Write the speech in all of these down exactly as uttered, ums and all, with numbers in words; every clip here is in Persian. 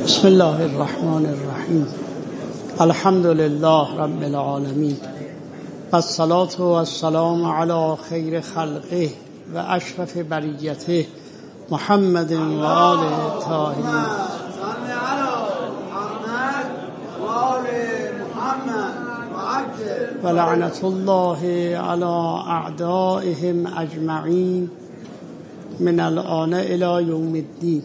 بسم الله الرحمن الرحیم. الحمد لله رب العالمین و الصلاة و السلام علی خیر خلقه و اشرف بریته محمد و آله الطاهرین. و لعنت الله علی اعدائهم اجمعین من الآن الی یوم الدین.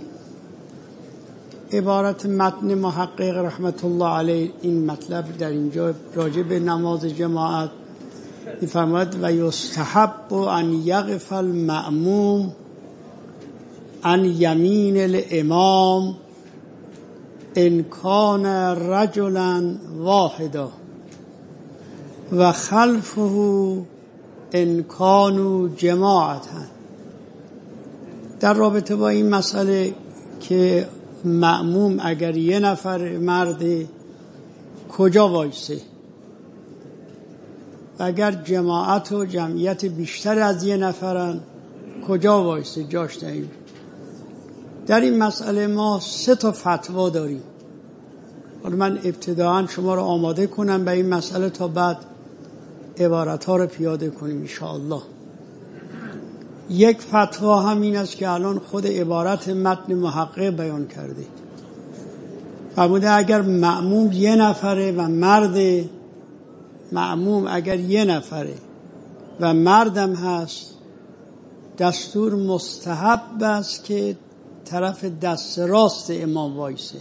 عبارت متن محقق رحمت الله علیه این مطلب در اینجا راجع به نماز جماعت می‌فرماید و یستحب ان یقف المأموم عن یمین الامام ان کان رجلا واحدا و خلفه ان کانوا جماعتا. در رابطه با این مسئله که مأموم اگر یه نفر مرد کجا وایسه و اگر جماعت و جمعیت بیشتر از یه نفرن کجا وایسه جاش تعیین. در این مسئله ما سه تا فتوا داریم. حالا من ابتداعا شما رو آماده کنم به این مسئله تا بعد عبارت ها رو پیاده کنیم ان شاء الله. یک فتوا همین است که الان خود عبارت متن محقق بیان کرده. فرموده اگر مأموم یه نفره و مرد مأموم اگر یه نفره و مردم هست، دستور مستحب است که طرف دست راست امام وایسه.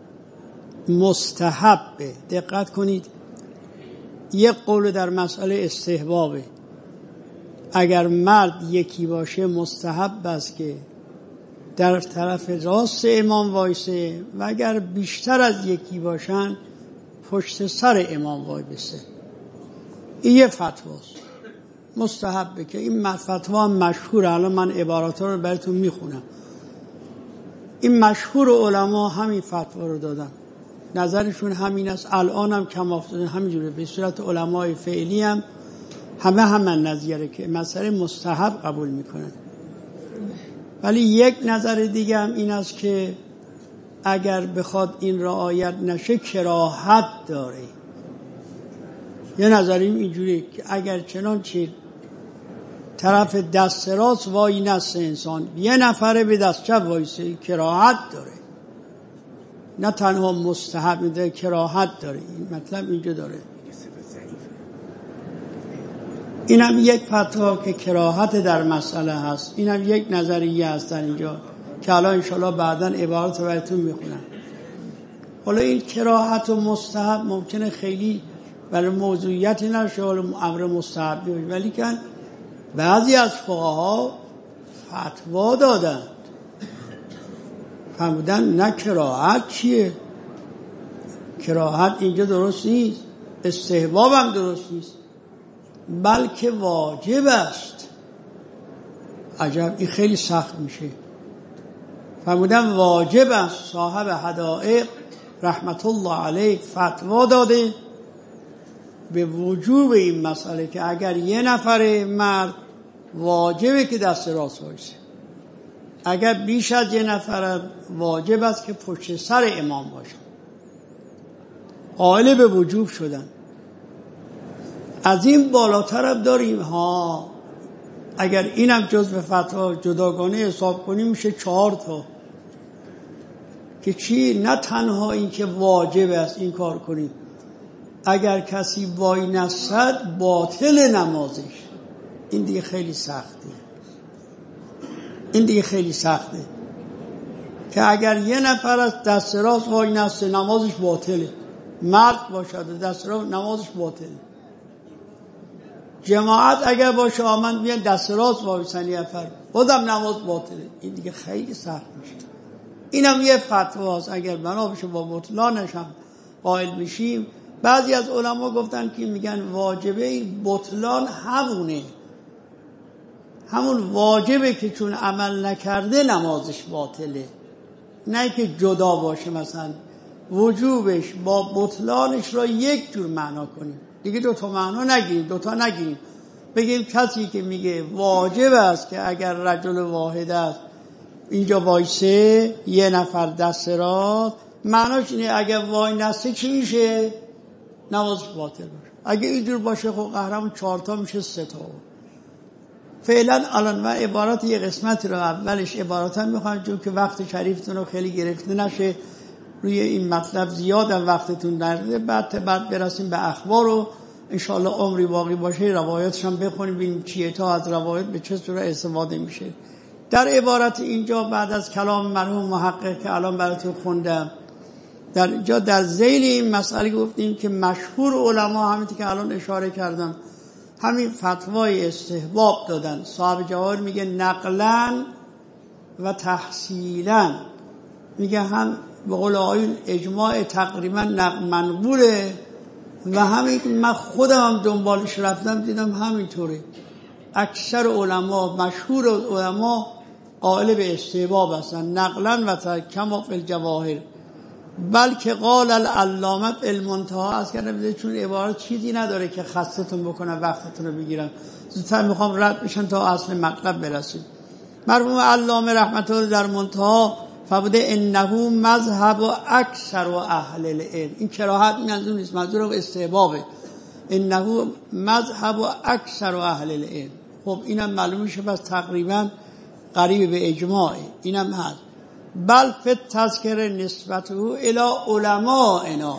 مستحبه. دقت کنید، یک قول در مسئله استحبابه. اگر مرد یکی باشه مستحب است که در طرف راست امام وایسه و اگر بیشتر از یکی باشن پشت سر امام وایسه. این یه فتواست مستحبه که این فتوا مشهوره. الان من عباراتها رو براتون میخونم. این مشهور علما همین فتوا رو دادن، نظرشون همین است. الان هم کم افتاده همینجوره. به صورت علمای فعلی هم همه همین نظریه که مسئله مستحب قبول میکنن. ولی یک نظر دیگه هم این است که اگر بخواد این رعایت نشه کراهت داره. یه نظریم اینجوری که اگر چنانچه طرف دست راست وای نسته انسان یه نفره به دست چپ وایسه کراهت داره. نه تنها مستحب میده، کراهت داره. این مطلب اینجا داره. اینم یک فتوا که کراهت در مسئله هست. اینم یک نظریه هست در اینجا که الان انشاءالله بعداً عبارت رو براتون میخونم. حالا این کراهت و مستحب ممکنه خیلی برای موضوعیتی نشه، حالا امر مستحبی باشه، ولی که بعضی از فقها فتوا دادن فرمودن نه کراهت چیه، کراهت اینجا درست نیست، استحباب هم درست نیست، بلکه واجب است. عجب، این خیلی سخت میشه. فرمودن واجب است. صاحب حدائق رحمت الله علیه فتوا داده به وجوب این مسئله که اگر یه نفر مرد واجبه که دست راست وایسه، اگر بیش از یه نفر واجب است که پشت سر امام باشه. قائل به وجوب شدن. از این بالاتر هم داریم ها. اگر اینم جزء فتوا جداگانه حساب کنیم میشه چهار تا که چی؟ نه تنها این که واجب است این کار کنیم، اگر کسی وای نستد باطل نمازش. این دیگه خیلی سخته. این دیگه خیلی سخته که اگر یه نفر از دست راست وای نسته نمازش باطله. مرد باشد دست راست نمازش باطله. جماعت اگر باشه آمد بیان دست راست وایسن یه نفر خودم نماز باطله. این دیگه خیلی سخت میشه. اینم یه فتواست. اگر بنا بشه با بطلانش هم قائل میشیم. بعضی از علما گفتن که میگن واجبه این بطلان همونه، همون واجبه که چون عمل نکرده نمازش باطله، نه که جدا باشه. مثلا وجوبش با بطلانش را یک جور معنا کنیم، دیگه دو تا معنا نگیریم، دو تا نگیریم. بگیم کسی که میگه واجب است که اگر رجل واحد است اینجا وایسه یه نفر دست راست معناش اینه اگه وای نسته چی میشه؟ نماز باطل باشه. اگه اینجور باشه خب قهرمان چهارتا میشه سه تا. فعلا الان من عبارات یه قسمتی رو اولش عباراتم میخوام چون که وقت شریفتون رو خیلی گرفته نشه روی این مطلب زیادم وقتتون نرده، بعد بعد برسیم به اخبار و انشالله عمری باقی باشه روایاتش هم بخونیم ببینیم چیه تا از روایات به چه صورت استفاده میشه. در عبارت اینجا بعد از کلام مرحوم محقق که الان براتون خوندم در اینجا در ذیل این مسئله گفتیم که مشهور علما همینطور که الان اشاره کردم همین فتوای استحباب دادن. صاحب جواهر میگه نقلن و تحصیلن، میگه هم به قول آیون اجماع تقریبا منقوله و همین که من خودم هم دنبالش رفتم دیدم همینطوره. اکثر علما مشهور علما قائل به استحباب هستن نقلن و تکما فی الجواهر، بلکه قال العلامه فی المنتهى از کردم چون عبارت چیزی نداره که خستتون بکنم وقتتون رو بگیرم، زودتر میخوام رد بشن تا اصل مطلب برسیم. مرحوم علامه رحمت الله در منتهى فرموده انه مذهب و اکثر و اهل العلم. این کراهت منظور نیست، منظور استحبابه. انه مذهب و اکثر و اهل العلم. خب اینم معلوم میشه پس تقریبا قریب به اجماعه. اینم هست. بل فی تذکر نسبته الی علمائنا،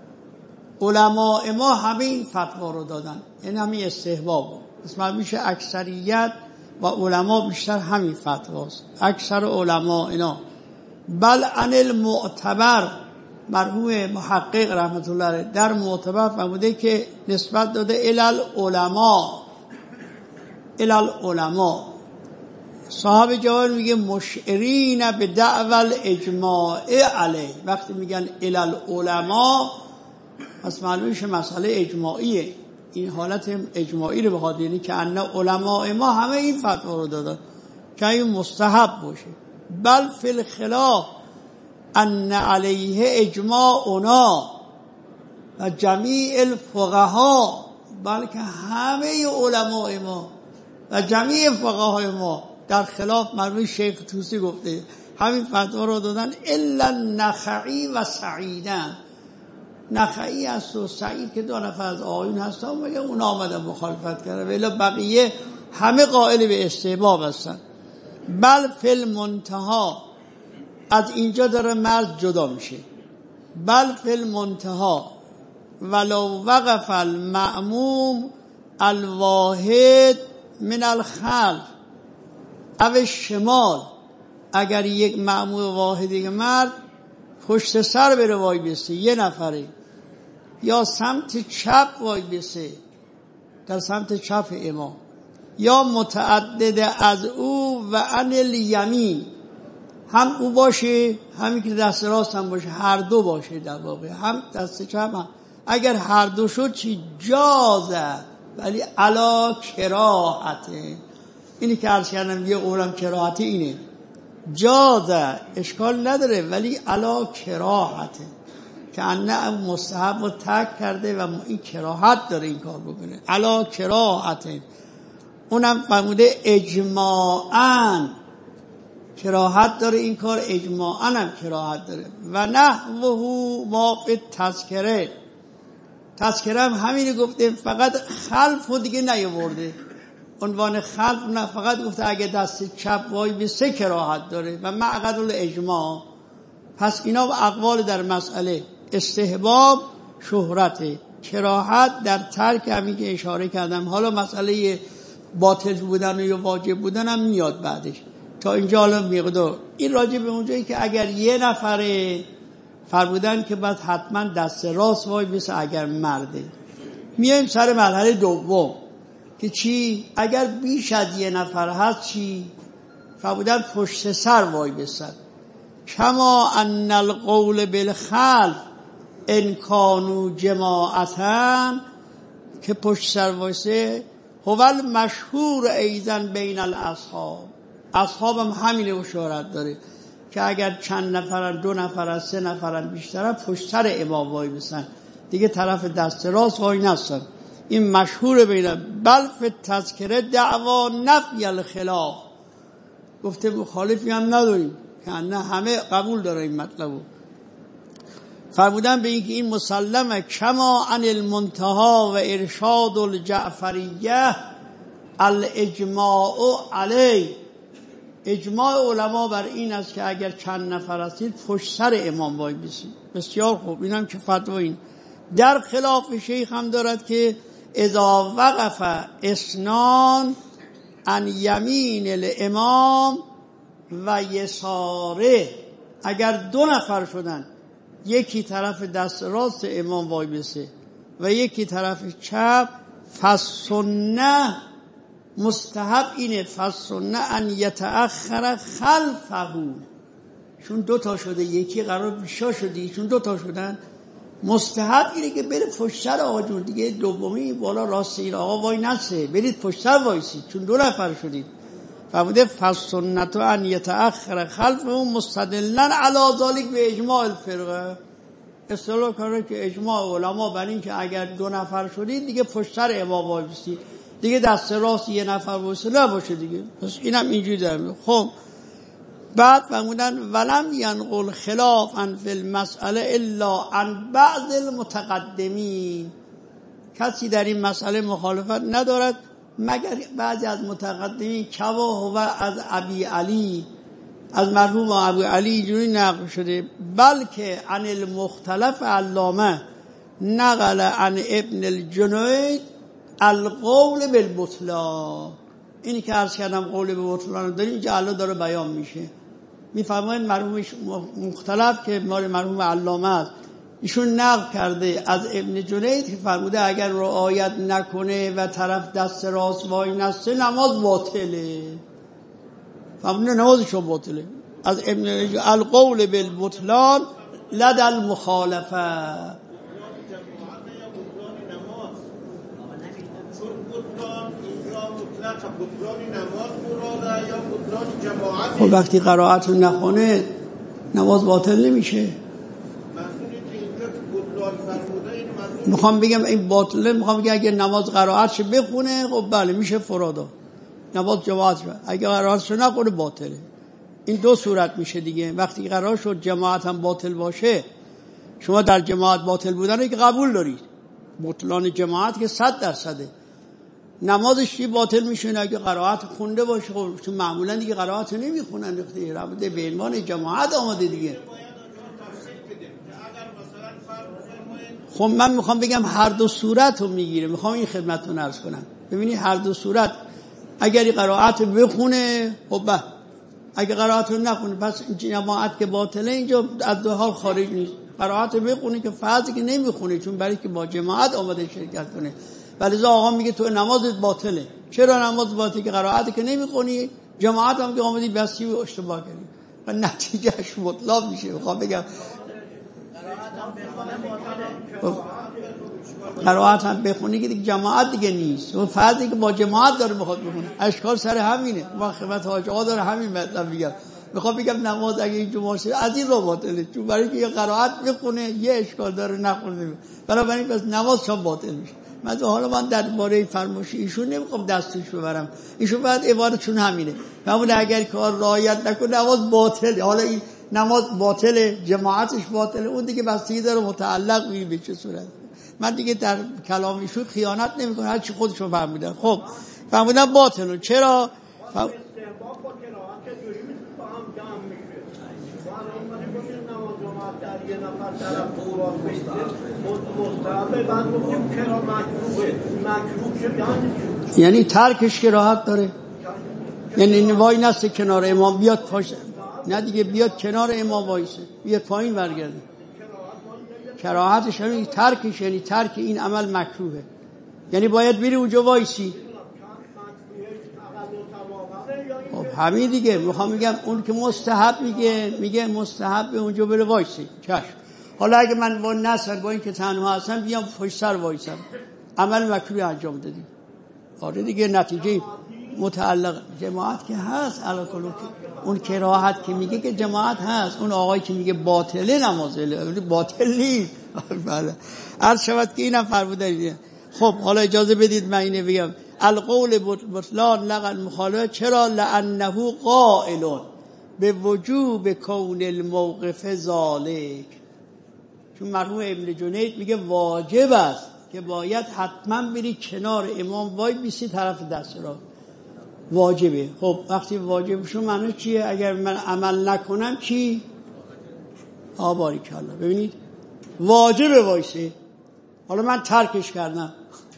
علماء ما همه این فتوا رو دادن، این همین استحباب پس معلوم میشه اکثریت و علما بیشتر همین فتواست. اکثر علمائنا بل عن المعتبر، مرحوم محقق رحمت الله علیه در معتبر فرموده که نسبت داده الی العلماء، الی العلماء. صاحب جواهر میگه مشعرین به دعوی اجماع علیه، وقتی میگن الی العلماء پس معلوم میشه مسئله اجماعیه، این حالت اجماعی رو بخواد، یعنی که ان علماء ما همه این فتوا رو دادن که این مستحب باشه. بل فی الخلاف ان علیه اجماعنا و جمیع الفقها، بلکه همه علماء ما و جمیع فقهای ما در خلاف مرحوم شیخ طوسی گفته همین فتوا رو دادن الا نخعی و سعیدن. نخعی است و سعید که دو نفر از آیون هستن مگه اونا آمدن مخالفت کردن، ولی بقیه همه قائل به استحباب هستن. بل فی المنتهى، از اینجا داره مرد جدا میشه. بل فی المنتهى ولو وقف المأموم الواحد من الخلف او شمال، اگر یک مأموم واحدی مرد پشت سر بره وای بیسته یه نفره، یا سمت چپ وای بیسته در سمت چپ امام، یا متعدد از او و عن الیمین، هم او باشه همین که دست راست هم باشه، هر دو باشه در واقع، هم دست چپ هم. اگر هر دو شد چی جازه، ولی علا کراهته. اینی که عرض کردم یه قولم کراهته اینه، جازه اشکال نداره ولی علا کراهته، که انه مستحب و ترک کرده و این کراهت داره این کار بکنه، علا کراهته. اونم فرموده اجماعاً کراهت داره این کار، اجماعاً هم کراهت داره. و نحوه ما فی تذکره، تذکره هم همینی گفته، فقط خلف و دیگه نیاورده، عنوان خلف نه، فقط گفته اگه دست چپ وای به سه کراهت داره و معقد الاجماع. پس اینا اقوال در مسئله استحباب شهرته، کراهت در ترک همین که اشاره کردم. حالا مسئله باطل بودن یا واجب بودن هم میاد بعدش. تا اینجا حالا مقدار این راجع به اونجایی که اگر یه نفره فرمودن که بعد حتما دست راست وای بیسه اگر مرده. میایم سر مرحله دوم که چی؟ اگر بیش از یه نفر هست چی؟ فرمودن پشت سر وای بیسن. کما ان القول بالخلف ان کانوا جماعتا، که پشت سر وایسه هو المشهور ایضا بین الاصحاب، اصحاب هم همین اشارت داره که اگر چند نفرن، دو نفرن، سه نفرن، بیشترن، پشت سر امام وای بسن دیگه، طرف دست راست وای نستن. این مشهور بین. بل فی تذکره دعوا نفی الخلاف، گفته مخالفی هم نداریم که نه همه قبول داره این مطلبو. فرمودن به اینکه این مسلمه کما عن المنتها و ارشاد الجعفریه الاجماع علی، اجماع علما بر این است که اگر چند نفر هستید پشت سر امام وای بیسید. بسیار خوب، اینم که فتوا این در خلاف شیخ هم دارد که اذا وقف اسنان عن یمین الامام و یساره، اگر دو نفر شدن یکی طرف دست راست امام وای بیسه و یکی طرف چپ، فالسنه مستحب اینه، فالسنه ان یتأخر خلفه، چون دو تا شده یکی قرار بیشا شدی، چون دو تا شدن مستحب اینه که بره پشت سر آقا جون دیگه، دومی بالا راست این آقا وای نسه، برید پشت سر وایسید چون دو نفر شدید. فرموده فالسنه ان یتأخر خلفه مستدلن علی ذلک به اجماع الفرقه، اصطلاح کاره که اجماع علما بر این که اگر دو نفر شدید دیگه پشت سر امام وای بیسید، دیگه دست راست یه نفر وایسه نباشه دیگه. پس اینم اینجوری داره. خب بعد فرمودن ولم ینقل خلافا فی المسئله الا عن بعض المتقدمین، کسی در این مسئله مخالفت ندارد مگر بعضی از متقدمین، کوا هو از ابی علی، از مرحوم ابو علی اینجوری نقل شده، بلکه عن المختلف علامه نقل عن ابن الجنید القول بالبطلان. اینی که عرض کردم قول بالبطلان داریم اینجا الله داره بیان میشه. میفرماید مرحوم مختلف که مال مرحوم علامه است، ایشون نقل کرده از ابن جنید که فرموده اگر رعایت نکنه و طرف دست راست وای نسته نماز باطله، فرموده نمازشون باطله. از ابن القول بالبطلان لدى المخالفه. خب وقتی قرائت رو نخونه نماز باطل نمیشه. میخوام بگم این باطله، میخوام بگم اگه نماز قرائتش بخونه خب بله میشه فرادا، نماز جماعت شد. اگه قرائتش نخونه باطله. این دو صورت میشه دیگه. وقتی قرار شد جماعت هم باطل باشه، شما در جماعت باطل بودن که قبول دارید، بطلان جماعت که صد درصده، نمازش چی باطل میشه اگه قرائت خونده باشه. خب چون معمولا دیگه قرائت نمیخونن، دیگه رابطه به عنوان جماعت آمده دیگه. خب من میخوام بگم هر دو صورت رو میگیره، میخوام این خدمتتون عرض کنم. ببینید هر دو صورت اگر قرائت بخونه خب، اگه قرائت رو نخونه پس جماعت که باطله اینجا از دو حال خارج نیست. قرائت بخونه که فرضی که نمیخونه چون برای که با جماعت آمده شرکت کنه، ولی آقا میگه تو نمازت باطله. چرا نماز باطله؟ که قرائت که نمیخونی، جماعت هم که آمدی بسی و اشتباه کردی و نتیجهش مطلق میشه. میخوام بگم قرائت هم بخونی که دیگه جماعت دیگه نیست، اون فردی که با جماعت داره میخواد بخونه. اشکال سر همینه. ما خدمت حاج آقا داره همین مطلب میگم. میخوام بگم نماز اگه این جمعه شه از این رو باطله، چون برای که یه قرائت بخونه یه اشکال داره نخونه، بنابراین پس نماز چون باطل میشه. من حالا من درباره فرمایش ایشون نمیخوام دستش ببرم، ایشون بعد عبارتشون همینه، همون اگر کار رعایت نکنه نماز باطله. حالا این نماز باطله، جماعتش باطله، اون دیگه بستگی داره متعلق میشه به چه صورت. من دیگه در کلام ایشون خیانت نمیکنم، هر چی خودشون فرمودن. خب فرمودن باطله. چرا؟ فهم... یعنی ترکش که راحت داره، یعنی وای نسته کنار امام بیاد پاشت، نه دیگه بیاد کنار امام وایسه، بیاد پایین برگرده. کراهتش همین ترکش، یعنی ترک این عمل مکروهه، یعنی باید بری اونجا وایسی. خب همین دیگه. میخوام میگم اون که مستحب میگه میگه مستحب به اونجا بره وایسی. چشم. حالا اگه من با نصر با این که تنها هستم بیام پشت سر وایسم، عمل مکروه انجام دادیم. آره دیگه نتیجه متعلق جماعت که هست. علاکلو اون کراهت که میگه که جماعت هست، اون آقایی که میگه باطله نمازه باطل نیست. بله عرض شود که اینم فرمودن. خب حالا اجازه بدید من اینه بگم القول بطلان لغا المخالفه. چرا؟ لانه قائل به وجوب کون الموقف ذالک، چون مرحوم ابن جنید میگه واجب است که باید حتما بری کنار امام وای بیسی طرف دست راست، واجبه. خب وقتی واجب شو معنی چیه؟ اگر من عمل نکنم چی؟ آباری کلا. ببینید واجبه وایسه، حالا من ترکش کردم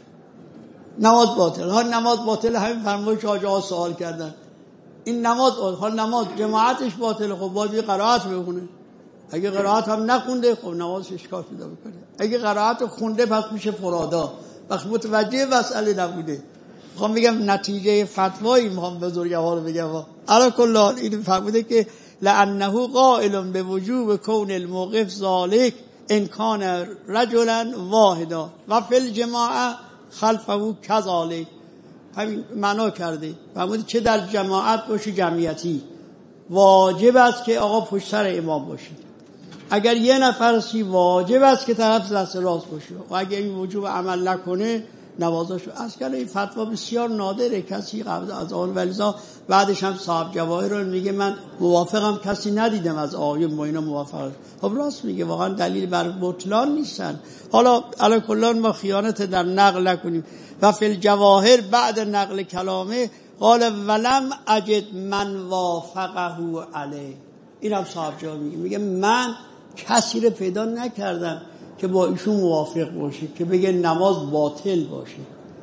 نماز باطل. ها نماز باطل، همین فرمایش حاج آقا سوال کردن این نماز، حال نماز جماعتش باطله، خب باید یه قرائت بخونه. اگه قرائت هم نخونده خب نمازش اشکال پیدا میکنه. اگه قرائت خونده پس میشه فرادا، وقت متوجه مسئله نبوده. میخوام بگم نتیجه فتوایی میخوام بزرگوار بگم. علی کل حال این فرموده که لانه قائل به وجوب کون الموقف ذالک ان کان رجلا واحدا و فی الجماعه خلفه کذالک. همین معنا کرده. فرموده چه در جماعت باشی جمعیتی واجب است که آقا پشت سر امام باشی، اگر یه نفر سی واجب است که طرف دست راست باشه، و اگر این وجوب عمل نکنه نوازاشو. از کل این فتوا بسیار نادره، کسی قبل از آن ولیزا بعدش هم صاحب جواهر رو میگه من موافقم، کسی ندیدم از آیون ما اینا موافقه. خب راست میگه، واقعا دلیل بر بطلان نیستن. حالا علی کلان ما خیانت در نقل نکنیم. و فی الجواهر بعد نقل کلامه قال ولم اجد من وافقه علیه. این هم صاحب جواهر میگه، میگه من کسی رو پیدا نکردم که با ایشون موافق باشه که بگه نماز باطل باشه،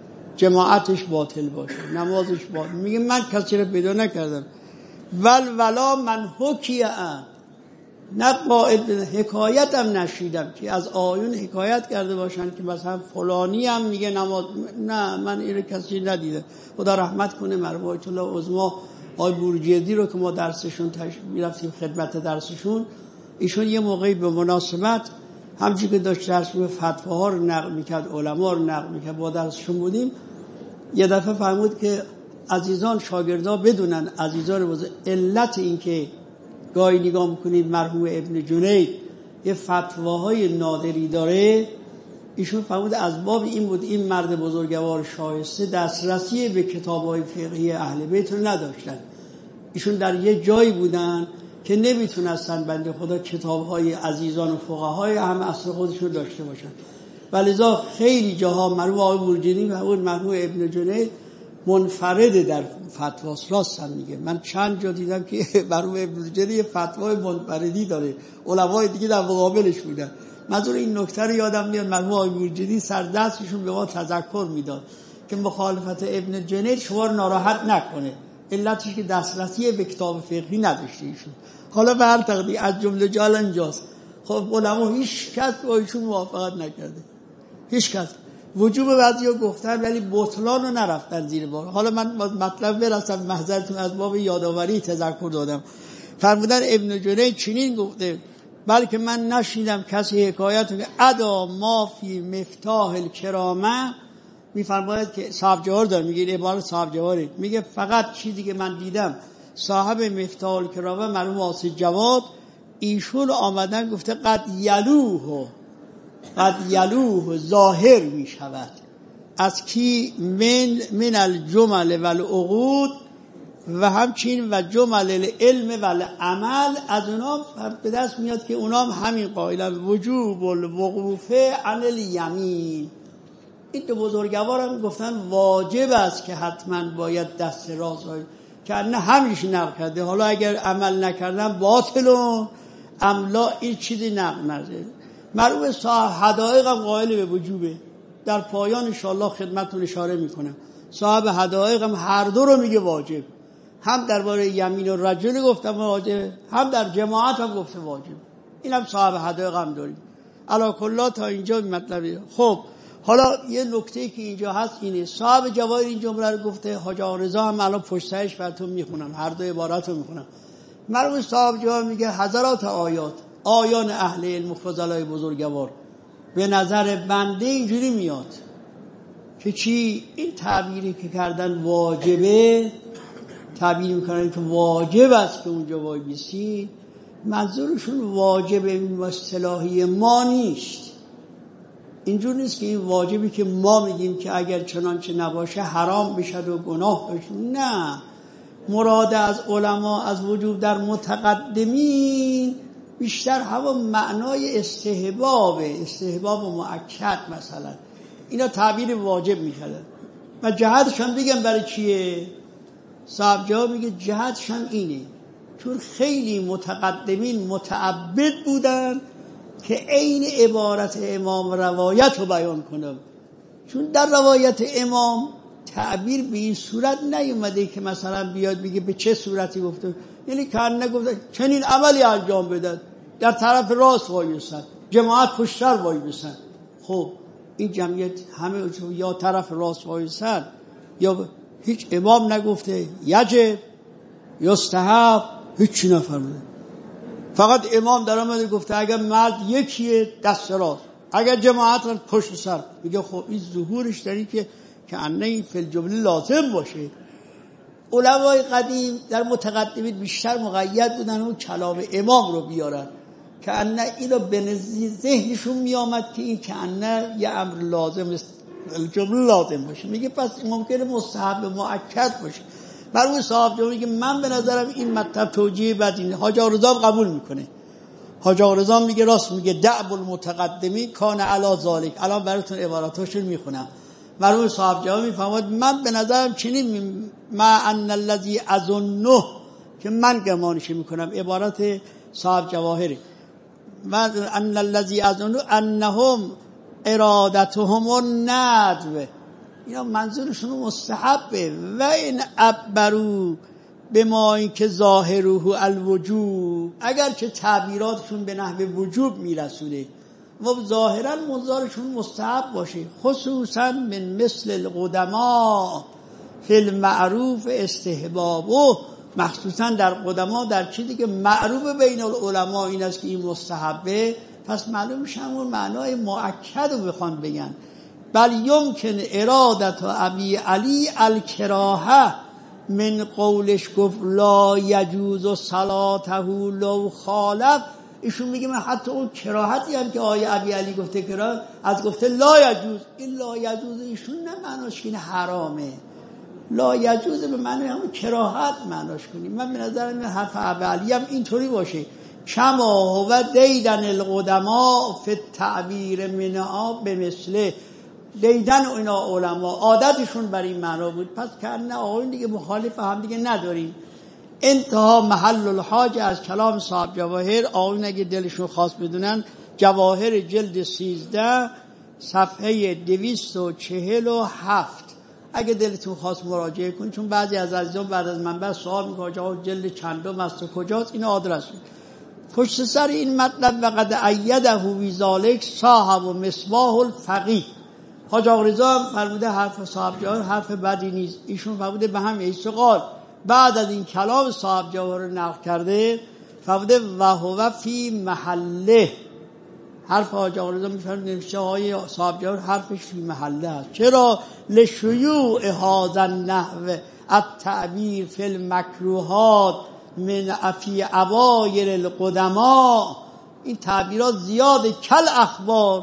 جماعتش باطل باشه، نمازش باطل. میگه من کسی رو پیدا نکردم. ول ولا من حکیه ام، نه قائد حکایت هم نشیدم که از آیون حکایت کرده باشن که مثلا فلانی هم میگه نماز. نه من این رو کسی ندیده. خدا رحمت کنه مرحوم آیت الله عظما آقای بورجیدی رو که ما درسشون میرفتیم خدمت درسشون، ایشون یه موقعی به مناسبت همچون که داشت درس رو فتواها رو نقل میکرد، علما رو نقل میکرد، با درسشون بودیم، یه دفعه فرمود که عزیزان شاگردا بدونن، عزیزان بزرگ، علت این که گاهی نگاه میکنید مرحوم ابن جنید یه فتواهای نادری داره، ایشون فرمود از باب این بود این مرد بزرگوار شایسته دسترسی به کتاب‌های فقهی اهل بیت رو نداشتن. ایشون در یه جایی بودن که نمیتونستن بنده خدا کتاب‌های عزیزان و فقهای هم اصل خودشون داشته باشن، ولذا خیلی جاها مرحوم آقای بورجینی و اون مرحوم ابن جنید منفرد در فتواست. راست هم میگه، من چند جا دیدم که مرحوم ابن جنید فتوای منفردی داره، علمای دیگه در مقابلش بودن. منظور این نکته رو یادم میاد مرحوم آقای بورجینی سردستشون به ما تذکر میداد که مخالفت ابن جنید شما رو ناراحت نکنه، علتش که دسترسی به کتاب فقهی نداشته ایشون. حالا به هر تقدیر از جمله جال اینجاست. خب علما هیچ کس با ایشون موافقت نکرده، هیچ کس. وجوب بعضیا گفتن ولی بطلان رو نرفتن زیر بار. حالا من مطلب برسم، محضرتون از باب یادآوری تذکر دادم. فرمودن ابن جنید چنین گفته، بلکه من نشیدم کسی حکایت که ادا ما فی مفتاح الکرامه، میفرماید که صاحب جواهر داره میگه، عبارت صاحب جواهر میگه فقط چیزی که من دیدم صاحب مفتاح الکرامه مرحوم آصف جواد، ایشون آمدن گفته قد یلوه قد یلوه ظاهر می شود از کی من من الجمل والعقود و همچنین و جمل العلم والعمل، از اونا به دست میاد که اونا هم همین قائلن وجوب الوقوف عن الیمین. این دو بزرگوارم گفتن واجب است که حتما باید دست راست باید، که نه همیش نقل کرده. حالا اگر عمل نکردن باطلون املا این چیزی نقل نرده. مرحوم صاحب حدائق هم قائل به وجوبه، در پایان انشاءالله خدمتتون اشاره میکنم. صاحب حدائق هم هر دو رو میگه واجب، هم درباره یمین و رجل گفتم واجب، هم در جماعت هم گفته واجب. این هم صاحب حدائق هم داریم. علی کل تا اینجا مطلبه. خب حالا یه نکته که اینجا هست اینه، صاحب جواهر این جمله رو گفته، حاج آقا رضا هم الان پشت سرش براتون میخونم، هر دو عبارت رو میخونم. مرحوم صاحب جواهر میگه حضرات آیات، آیان اهل علم و فضلای بزرگوار به نظر بنده اینجوری میاد که چی؟ این تعبیری که کردن واجبه، تعبیر میکنن که واجب است که اونجا وای بیسی، منظورشون واجبه به اصطلاحی ما نیست. اینجور نیست که این واجبی که ما میگیم که اگر چنانچه نباشه حرام بشد و گناه بشه. نه، مراد از علما از وجوب در متقدمین بیشتر همون معنای استحبابه، استحباب مؤکد مثلا، اینا تعبیر واجب میکردن. و جهتش هم بگم برای چیه؟ صاحب جواب میگه جهتش هم اینه چون خیلی متقدمین متعبد بودن که عین عبارت امام روایت رو بیان کنم، چون در روایت امام تعبیر به این صورت نیومده که مثلا بیاد بگه به چه صورتی گفته، یعنی کان نگفته چنین عملی انجام بدن، در طرف راست وایسن، جماعت پشتر وایسن. خب این جمعیت همه یا طرف راست وایسن یا هیچ امام نگفته یجب یستحب، هیچی نفرموده، فقط امام در آمده گفته اگر مرد یکیه دست راست، اگر جماعت پشت سر. میگه خب این ظهورش داری که که انه این فی الجمله لازم باشه. علمای قدیم در متقدمین بیشتر مقید بودن اون کلام امام رو بیارن که انه این رو به نزدیک ذهنشون میامد که این که انه یه امر لازم است، الجمله لازم باشه. میگه پس ممکنه مستحب مؤکد باشه. مرحوم صاحب جو میگه من به نظرم این مطلب توجیه بدینه. حاج آقا قبول میکنه. حاج آقا میگه راست میگه، دعب المتقدمی کان علی ذالک. الان براتون عباراتاشون میخونم. مرحوم صاحب جو میفرماد من به نظرم چنین ما ان الذی اظنه، که من گمانش میکنم، عبارت صاحب جواهری، من ان الذی اظنه انهم ارادتهم الندب، اینا منظورشون مستحبه. و این عبرو به ما این که ظاهره الوجوب، اگر که تعبیراتشون به نحو وجوب میرسونه و ظاهرا منظورشون مستحب باشه، خصوصا من مثل القدما فی المعروف استحبابه، مخصوصا در قدما در چیزی که معروف بین العلماء این است که این مستحبه، پس معلوم میشه همون معنای مؤکد رو بخوان بگن. بل یمکن ارادت ابی علی الکراهه، من قولش گفت لا یجوز صلاته لو خالف، ایشون میگه من حتی اون کراهتی هم که آیه ابی علی گفته کرا از گفته لا یجوز، این لا یجوز ایشون نه معناش که حرامه، لا یجوز به معنی همون کراهت معناش کنیم. من به نظرم حرف ابی علی هم اینطوری باشه، کما هو دیدن القدما فی التعبیر منها به مثله، دیدن اینا علما عادتشون بر این معنا بود، پس که نه آقایون دیگه مخالف هم دیگه نداریم. انتها محل الحاج از کلام صاحب جواهر. آقایون اگه دلشون خواست بدونن جواهر جلد سیزده صفحه دویست و چهل و هفت، اگه دلتون خواست مراجعه کنید، چون بعضی از عزیزان بعد از منبع سوال میکنه جواب جلد چندم است و کجاست، این آدرس پشت سر این مطلب و قد ایده وی ذالک صاحب و مصباح الفقیه. حاج آقا رضا هم فرموده حرف صاحب جواهر حرف بدی نیست، ایشون فرموده به هم ایستقال بعد از این کلام صاحب جواهر رو نقل کرده، فرموده و هو فی محله. حرف حاج آقا رضا میفرموده نوشته های صاحب جواهر حرفش فی محله است. چرا؟ لشیوع هذا النحو التعبیر فی المکروهات من افی اوایل القدما، این تعبیرات زیاد کل اخبار،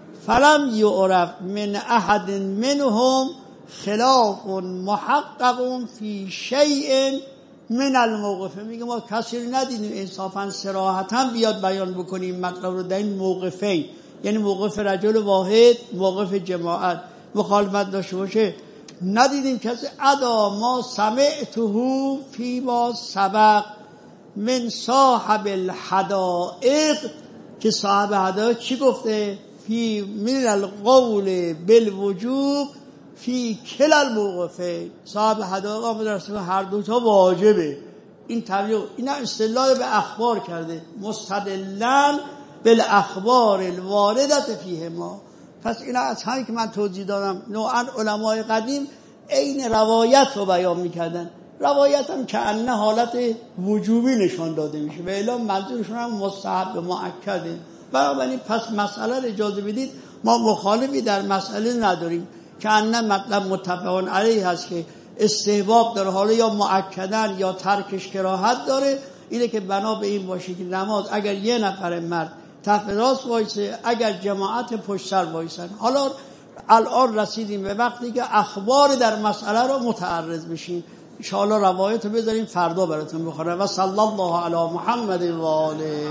فلم یعرف من احد منهم خلاف محقق فی شیء من الموقف. میگه ما کسی ندیدیم انصافا صراحتا بیاد بیان بکنیم مطلب رو در این موقفین، یعنی موقف رجل واحد، موقف جماعت، مخالفت داشته باشه، ندیدیم کسی. ادا ما سمعته فی ما سبق من صاحب الحدائق، که صاحب حدائق چی گفته؟ فی من القول بالوجوب فی کل الموقفین. صاحب حدائق آمده رسول هر دوتا واجبه. این تعبیر اینا استدلال به اخبار کرده، مستدلن بالاخبار الواردت فیه ما. پس اینا از همین که من توضیح دادم نوعا علمای قدیم عین روایت رو بیان میکردن. روایت هم که انه حالت وجوبی نشان داده میشه و الا منظورشون هم مستحب مؤکده. بنابراین پس مسئله رو اجازه بدید ما مخالفی در مسئله نداریم که انه مطلب متفقون علیه هست که استحباب داره، حالا یا مؤکدن یا ترکش کراهت داره. اینه که بنا به این باشه که نماز اگر یه نفر مرد طرف راست وایسه، اگر جماعت پشت سر وایسن. حالا الان رسیدیم به وقتی که اخبار در مسئله رو متعرض بشیم. ان شاء الله روایت رو بذاریم فردا براتون بخورم. و صلی الله علی محمد و آله.